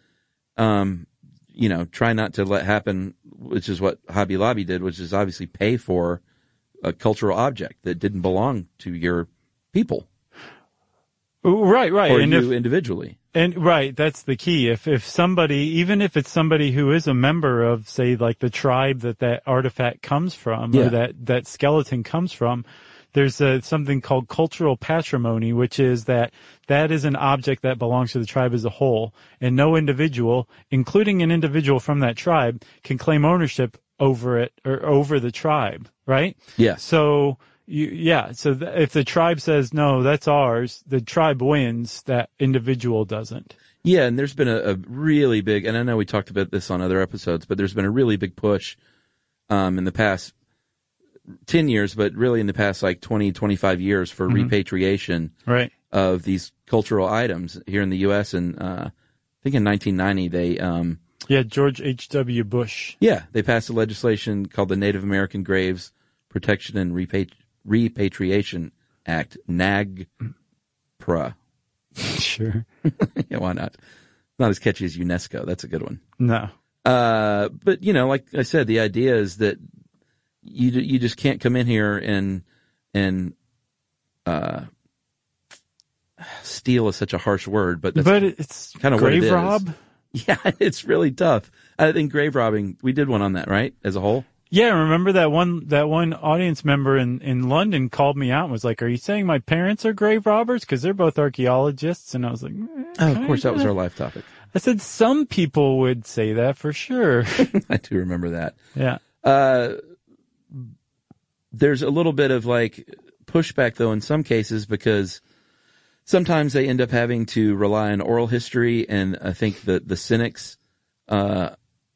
try not to let happen, which is what Hobby Lobby did, which is obviously pay for a cultural object that didn't belong to your people. Right. Or and you individually. And right, that's the key. If somebody, even if it's somebody who is a member of, say, like the tribe that artifact comes from, or that skeleton comes from, there's something called cultural patrimony, which is that is an object that belongs to the tribe as a whole, and no individual, including an individual from that tribe, can claim ownership over it or over the tribe, right? Yeah. So if the tribe says, no, that's ours, the tribe wins, that individual doesn't. Yeah, and there's been a really big, and I know we talked about this on other episodes, but there's been a really big push in the past 10 years, but really in the past like 20, 25 years for repatriation of these cultural items here in the U.S. And I think in 1990 they... George H.W. Bush. Yeah, they passed a legislation called the Native American Graves Protection and Repatriation Act, NAGPRA. Sure. Yeah, why not? Not as catchy as UNESCO. That's a good one. No. But, like I said, the idea is that you just can't come in here and steal is such a harsh word, but it's kind of grave what it rob. Is. Yeah, it's really tough. I think grave robbing, we did one on that, right? As a whole? Yeah, remember that one audience member in London called me out and was like, "Are you saying my parents are grave robbers? Because they're both archaeologists." And I was like, "Oh, of course, that was our live topic." I said some people would say that for sure. I do remember that. Yeah. There's a little bit of like pushback though in some cases because sometimes they end up having to rely on oral history, and I think the cynics are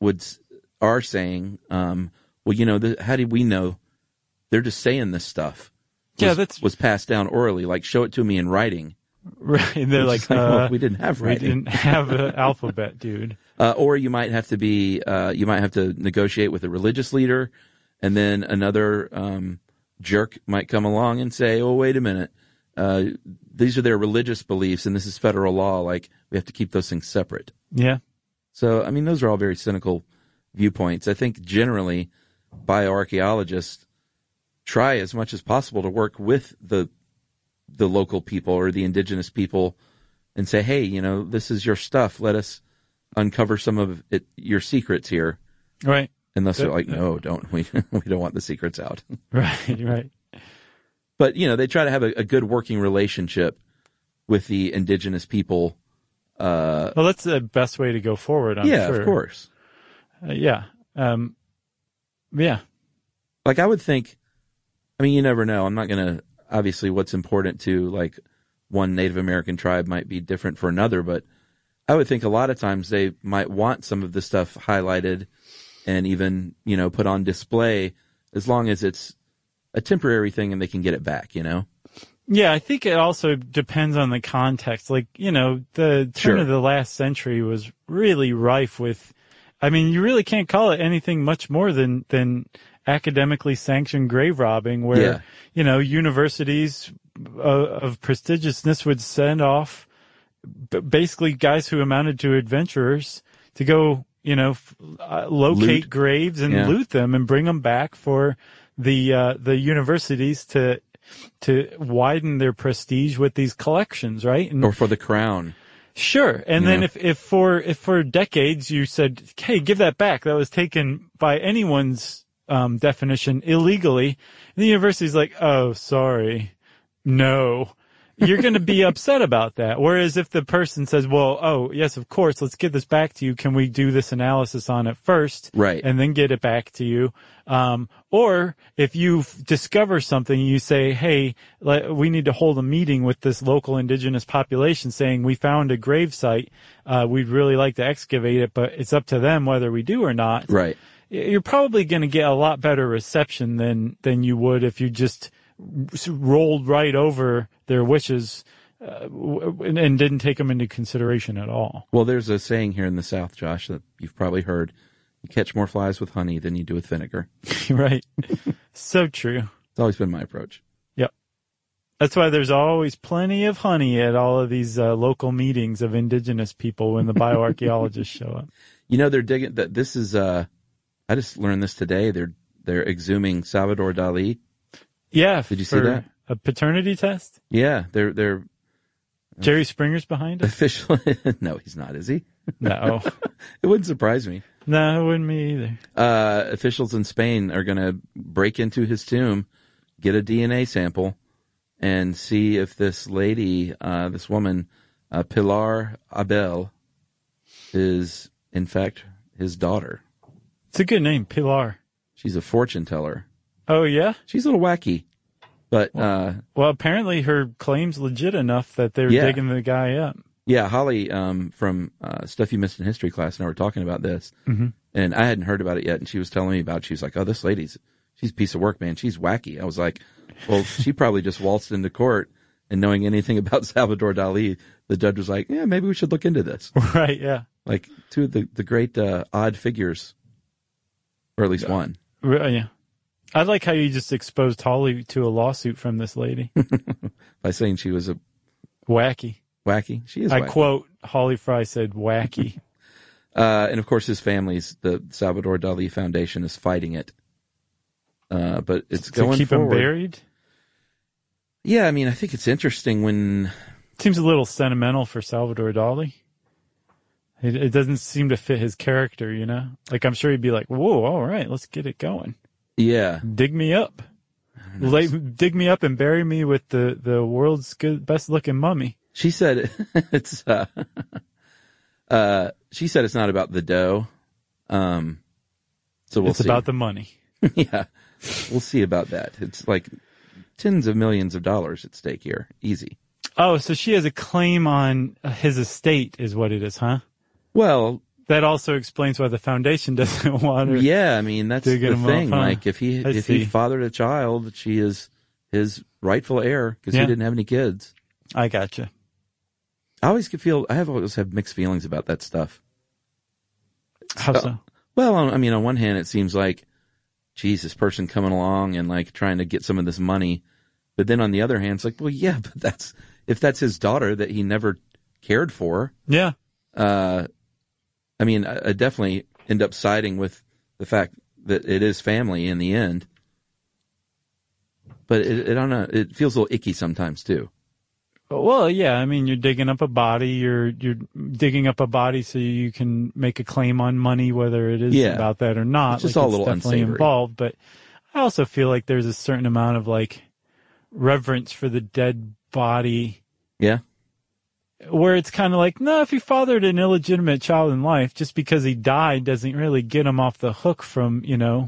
saying, well, how do we know? They're just saying this stuff. Was passed down orally. Like, show it to me in writing. Right. They're like, well, we didn't have writing. We didn't have an alphabet, dude. Or you might have to negotiate with a religious leader, and then another jerk might come along and say, oh, wait a minute. These are their religious beliefs, and this is federal law. Like, we have to keep those things separate. Yeah. So, I mean, those are all very cynical viewpoints. I think generally bioarchaeologists try as much as possible to work with the local people or the indigenous people and say, hey, this is your stuff. Let us uncover some of your secrets here. Right. Unless they're like, no, don't we don't want the secrets out. Right. But, they try to have a good working relationship with the indigenous people. Well, that's the best way to go forward, I'm sure. Yeah, of course. Yeah. Yeah. Like, I would think, I mean, you never know. I'm not going to, obviously, what's important to, like, one Native American tribe might be different for another, but I would think a lot of times they might want some of the stuff highlighted and even, put on display as long as it's a temporary thing and they can get it back, Yeah, I think it also depends on the context. Like, the turn of the last century was really rife with, I mean, you really can't call it anything much more than academically sanctioned grave robbing where, universities of prestigiousness would send off basically guys who amounted to adventurers to go, locate graves and loot them and bring them back for the universities to widen their prestige with these collections, right? And, or for the crown. Sure. And then if for decades you said, hey, give that back, that was taken by anyone's definition illegally, and the university's like, oh, sorry, no. You're going to be upset about that. Whereas if the person says, well, oh, yes, of course, let's give this back to you. Can we do this analysis on it first? Right. And then get it back to you. Or if you discover something, you say, hey, we need to hold a meeting with this local indigenous population saying we found a grave site. We'd really like to excavate it, but it's up to them whether we do or not. Right. You're probably going to get a lot better reception than you would if you just rolled right over their wishes and didn't take them into consideration at all. Well, there's a saying here in the South, Josh, that you've probably heard. You catch more flies with honey than you do with vinegar. Right. So true. It's always been my approach. Yep. That's why there's always plenty of honey at all of these local meetings of indigenous people when the bioarchaeologists show up. They're digging that. This is, I just learned this today. They're exhuming Salvador Dali. Yeah. Did you see that? A paternity test? Yeah. They're Jerry Springer's behind it? Officially. No, he's not, is he? No. It wouldn't surprise me. No, it wouldn't me either. Officials in Spain are going to break into his tomb, get a DNA sample, and see if this lady, this woman, Pilar Abel, is in fact his daughter. It's a good name, Pilar. She's a fortune teller. Oh, yeah? She's a little wacky. But well, apparently her claim's legit enough that they're digging the guy up. Yeah, Holly from Stuff You Missed in History class and I were talking about this. Mm-hmm. And I hadn't heard about it yet, and she was telling me about it. She was like, oh, this lady's she's a piece of work, man. She's wacky. I was like, well, she probably just waltzed into court, and knowing anything about Salvador Dali, the judge was like, yeah, maybe we should look into this. Right, yeah. Like two of the great odd figures, or at least one. Yeah. I like how you just exposed Holly to a lawsuit from this lady. By saying she was a... Wacky. Wacky? She is I wacky. quote, Holly Fry said wacky. And of course his family's, the Salvador Dali Foundation is fighting it. But it's going to keep forward. him buried? Yeah, I mean, I think it's interesting when... Seems a little sentimental for Salvador Dali. It doesn't seem to fit his character, you know? Like, I'm sure he'd be like, whoa, all right, let's get it going. Yeah. Dig me up. Dig me up and bury me with the world's best looking mummy. She said it's She said it's not about the dough. So we'll It's see. about the money. Yeah, we'll see about that. It's like tens of millions of dollars at stake here. Easy. Oh, so she has a claim on his estate is what it is, huh? Well, that also explains why the foundation doesn't want her. Yeah, I mean, that's the thing. Up, huh? Like, if he fathered a child, she is his rightful heir because he didn't have any kids. I gotcha. I always have mixed feelings about that stuff. How so? Well, I mean, on one hand, it seems like, geez, this person coming along and like trying to get some of this money. But then on the other hand, it's like, well, yeah, but if that's his daughter that he never cared for. Yeah. I mean, I definitely end up siding with the fact that it is family in the end. But I don't know. It feels a little icky sometimes too. Well, yeah. I mean, you're digging up a body. You're digging up a body so you can make a claim on money, whether it is about that or not. It's just all a little definitely unsavory. Involved. But I also feel like there's a certain amount of like reverence for the dead body. Yeah. Where it's kind of like, no, if he fathered an illegitimate child in life, just because he died doesn't really get him off the hook from,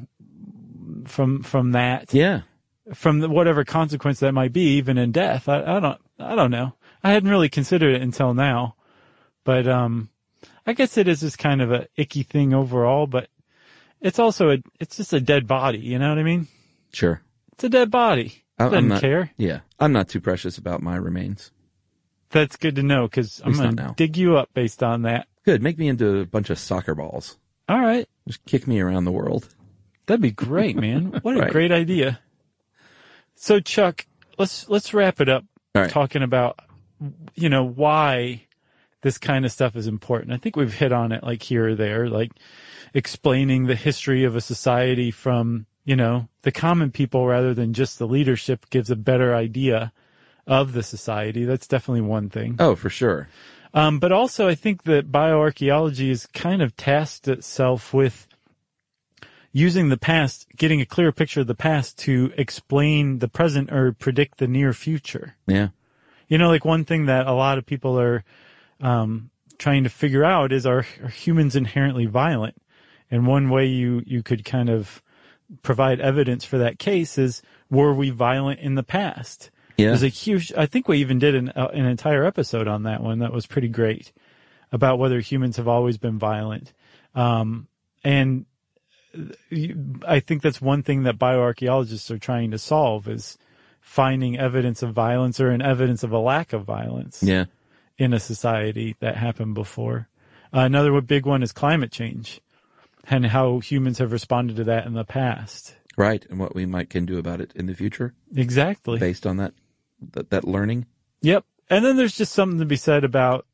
from that. Yeah. From whatever consequence that might be, even in death. I don't know. I hadn't really considered it until now, but, I guess it is just kind of a icky thing overall, but it's also it's just a dead body. You know what I mean? Sure. It's a dead body. I don't care. Yeah. I'm not too precious about my remains. That's good to know because I'm going to dig you up based on that. Good. Make me into a bunch of soccer balls. All right. Just kick me around the world. That'd be great, man. What a Right. great idea. So Chuck, let's wrap it up talking about, why this kind of stuff is important. I think we've hit on it like here or there, like explaining the history of a society from, the common people rather than just the leadership gives a better idea of the society. That's definitely one thing. Oh, for sure. But also I think that bioarchaeology is kind of tasked itself with using the past, getting a clear picture of the past to explain the present or predict the near future. Yeah. Like one thing that a lot of people are trying to figure out is are humans inherently violent? And one way you could kind of provide evidence for that case is, were we violent in the past? Yeah. There's a huge, I think we even did an entire episode on that one that was pretty great about whether humans have always been violent. And I think that's one thing that bioarchaeologists are trying to solve is finding evidence of violence or an evidence of a lack of violence in a society that happened before. Another big one is climate change and how humans have responded to that in the past. Right. And what we can do about it in the future. Exactly. Based on that learning. Yep. And then there's just something to be said about,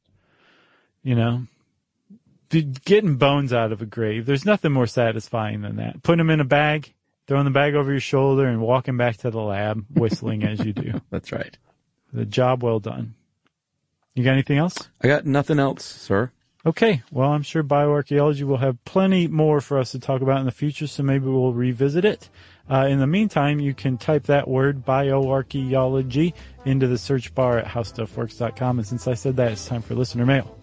getting bones out of a grave. There's nothing more satisfying than that. Putting them in a bag, throwing the bag over your shoulder and walking back to the lab, whistling as you do. That's right. The job well done. You got anything else? I got nothing else, sir. Okay. Well, I'm sure bioarchaeology will have plenty more for us to talk about in the future, so maybe we'll revisit it. In the meantime, you can type that word bioarchaeology into the search bar at howstuffworks.com. And since I said that, it's time for listener mail.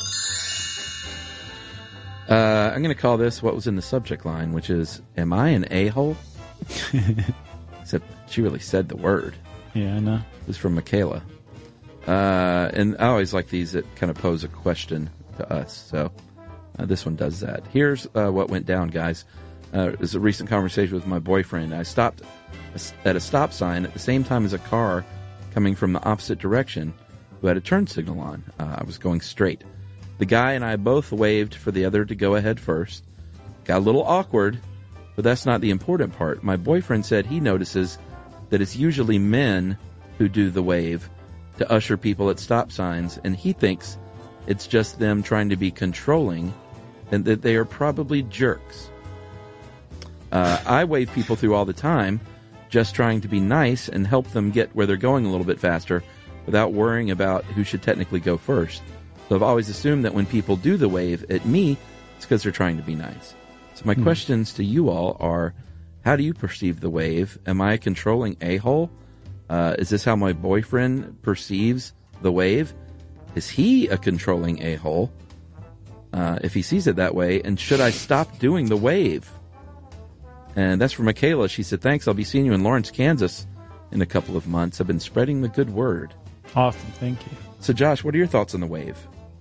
I'm going to call this what was in the subject line, which is, am I an a-hole? Except she really said the word. Yeah, I know. It was from Michaela. And I always like these that kind of pose a question to us. So this one does that. Here's what went down, guys. It was a recent conversation with my boyfriend. I stopped at a stop sign at the same time as a car coming from the opposite direction who had a turn signal on. I was going straight. The guy and I both waved for the other to go ahead first. Got a little awkward, but that's not the important part. My boyfriend said he notices that it's usually men who do the wave to usher people at stop signs, and he thinks it's just them trying to be controlling and that they are probably jerks. I wave people through all the time, just trying to be nice and help them get where they're going a little bit faster without worrying about who should technically go first. So I've always assumed that when people do the wave at me, it's because they're trying to be nice. So my questions to you all are, how do you perceive the wave? Am I a controlling a-hole? Is this how my boyfriend perceives the wave? Is he a controlling a-hole? if he sees it that way, and should I stop doing the wave? And that's from Michaela. She said, thanks. I'll be seeing you in Lawrence, Kansas in a couple of months. I've been spreading the good word. Awesome. Thank you. So, Josh, what are your thoughts on the wave?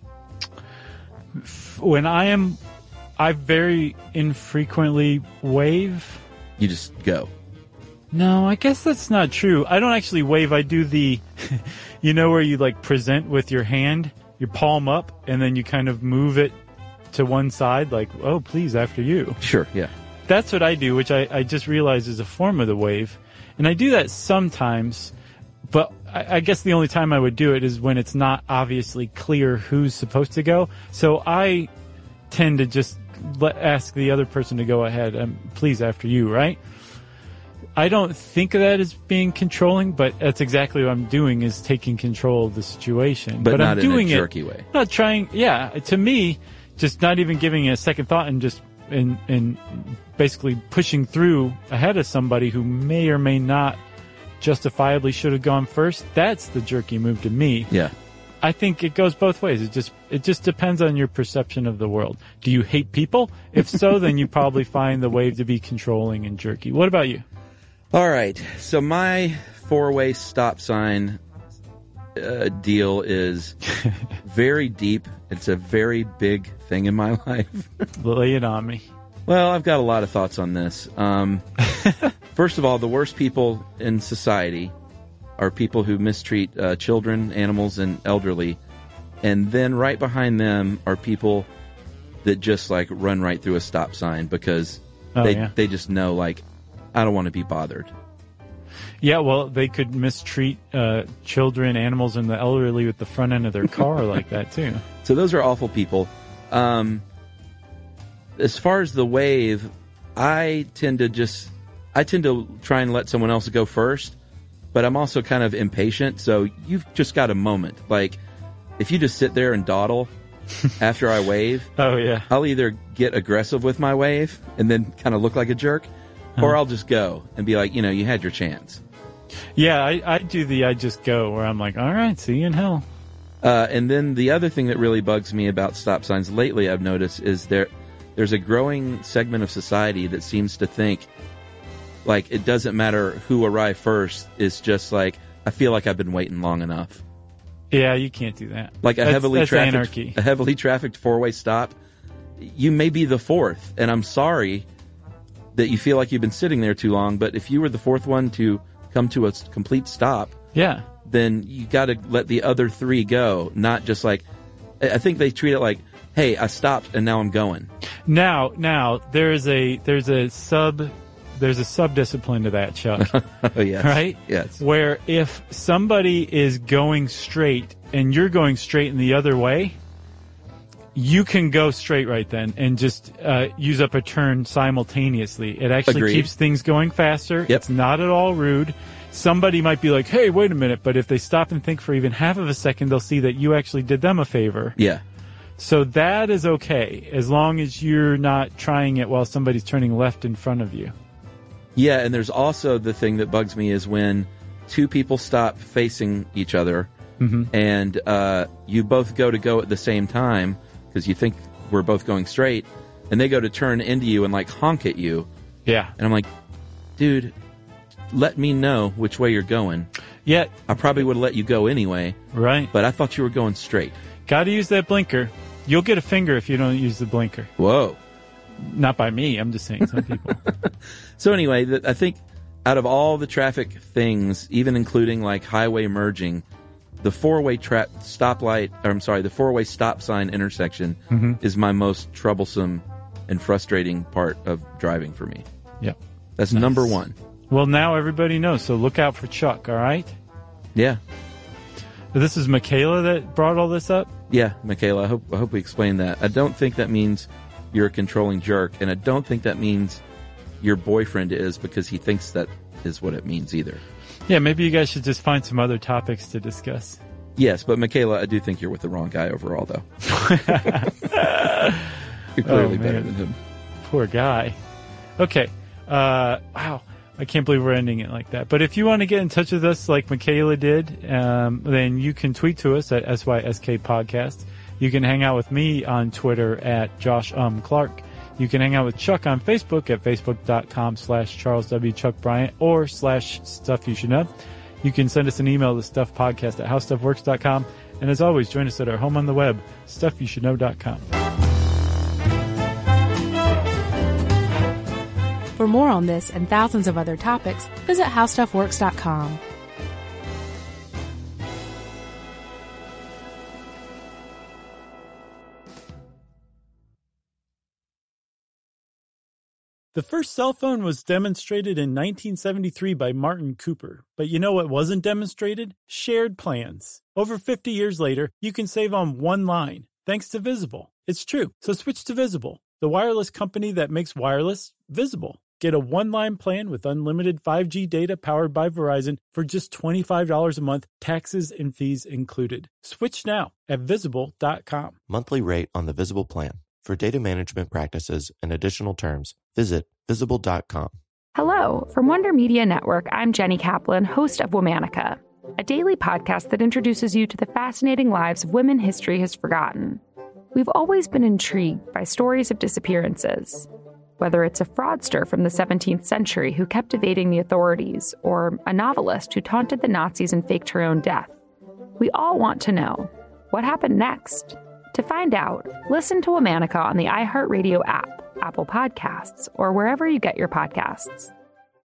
When I very infrequently wave. You just go. No, I guess that's not true. I don't actually wave. I do the, where you like present with your hand, your palm up, and then you kind of move it to one side, like, oh, please, after you. Sure, yeah. That's what I do, which I just realized is a form of the wave. And I do that sometimes, but I guess the only time I would do it is when it's not obviously clear who's supposed to go. So I tend to just ask the other person to go ahead, please, after you, right? I don't think of that as being controlling, but that's exactly what I'm doing, is taking control of the situation. But not I'm doing in a jerky way. Not trying, to me, just not even giving it a second thought and just in basically pushing through ahead of somebody who may or may not justifiably should have gone first. That's the jerky move to me. Yeah. I think it goes both ways. It just depends on your perception of the world. Do you hate people? If so, then you probably find the wave to be controlling and jerky. What about you? All right. So my 4-way stop sign deal is very deep. It's a very big thing in my life. Lay it on me. Well, I've got a lot of thoughts on this. First of all, the worst people in society are people who mistreat children, animals, and elderly. And then right behind them are people that just like run right through a stop sign because they just know, like, I don't want to be bothered. Yeah, well, they could mistreat children, animals, and the elderly with the front end of their car like that, too. So those are awful people. As far as the wave, I tend to try and let someone else go first, but I'm also kind of impatient, so you've just got a moment. Like, if you just sit there and dawdle after I wave, I'll either get aggressive with my wave and then kind of look like a jerk, or I'll just go and be like, you had your chance. Yeah, I do the I just go, where I'm like, all right, see you in hell. And then the other thing that really bugs me about stop signs lately, I've noticed, is there's a growing segment of society that seems to think, like, it doesn't matter who arrived first. It's just like, I feel like I've been waiting long enough. Yeah, you can't do that. Like that's heavily anarchy. A heavily trafficked 4-way stop. You may be the fourth, and I'm sorry that you feel like you've been sitting there too long, but if you were the fourth one to come to a complete stop, then you got to let the other three go, not just like, I think they treat it like, hey, I stopped and now I'm going. Now there's a sub-discipline to that, Chuck. Oh, yes. Right? Yes. Where if somebody is going straight and you're going straight in the other way, you can go straight right then and just use up a turn simultaneously. It actually keeps things going faster. Yep. It's not at all rude. Somebody might be like, hey, wait a minute. But if they stop and think for even half of a second, they'll see that you actually did them a favor. Yeah. So that is okay, as long as you're not trying it while somebody's turning left in front of you. Yeah, and there's also the thing that bugs me is when two people stop facing each other and you both go at the same time because you think we're both going straight, and they go to turn into you and like honk at you. Yeah. And I'm like, dude, let me know which way you're going. Yeah. I probably would have let you go anyway. Right. But I thought you were going straight. Got to use that blinker. You'll get a finger if you don't use the blinker. Whoa. Not by me. I'm just saying some people. So anyway, I think out of all the traffic things, even including like highway merging, the 4-way the 4-way stop sign intersection is my most troublesome and frustrating part of driving for me. Yep. That's number one. Well, now everybody knows, so look out for Chuck, all right? Yeah. This is Michaela that brought all this up? Yeah, Michaela, I hope we explained that. I don't think that means you're a controlling jerk, and I don't think that means your boyfriend is, because he thinks that is what it means either. Yeah, maybe you guys should just find some other topics to discuss. Yes, but Michaela, I do think you're with the wrong guy overall, though. You're clearly better than him. Poor guy. Okay. Wow. I can't believe we're ending it like that. But if you want to get in touch with us like Michaela did, then you can tweet to us at SYSK Podcast. You can hang out with me on Twitter at Josh Clark. You can hang out with Chuck on Facebook at facebook.com/Charles W. Chuck Bryant or /Stuff You Should Know. You can send us an email to stuffpodcast@howstuffworks.com. And as always, join us at our home on the web, stuffyoushouldknow.com. For more on this and thousands of other topics, visit howstuffworks.com. The first cell phone was demonstrated in 1973 by Martin Cooper. But you know what wasn't demonstrated? Shared plans. Over 50 years later, you can save on one line, thanks to Visible. It's true. So switch to Visible, the wireless company that makes wireless visible. Get a one-line plan with unlimited 5G data powered by Verizon for just $25 a month, taxes and fees included. Switch now at Visible.com. Monthly rate on the Visible plan. For data management practices and additional terms, visit Visible.com. Hello. From Wonder Media Network, I'm Jenny Kaplan, host of Womanica, a daily podcast that introduces you to the fascinating lives of women history has forgotten. We've always been intrigued by stories of disappearances, whether it's a fraudster from the 17th century who kept evading the authorities, or a novelist who taunted the Nazis and faked her own death. We all want to know, what happened next? To find out, listen to Womanica on the iHeartRadio app, Apple Podcasts, or wherever you get your podcasts.